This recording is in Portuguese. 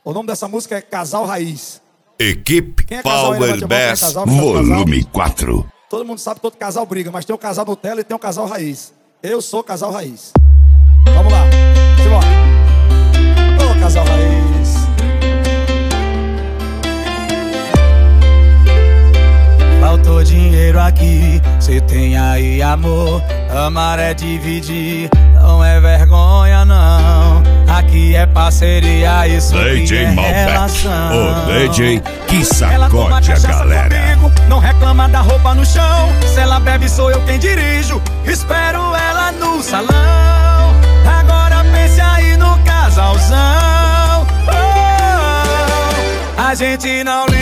O nome dessa música é Casal Raiz. Equipe Quem é casal aí? Power Bass, Casal, volume 4. Todo mundo sabe que todo casal briga, mas tem um casal Nutella e tem um casal Raiz. Eu sou casal Raiz. Vamos lá, simbora. Ô, casal Raiz. Faltou dinheiro aqui, cê tem aí amor. Amar é dividir, não é vergonha não. Aqui é parceria, isso DJ é Malbec, relação. o DJ que Ela toma sacode a cachaça galera. comigo, não reclama da roupa no chão. Se ela bebe sou eu quem dirijo, espero ela no salão. Agora pense aí no casalzão. A gente não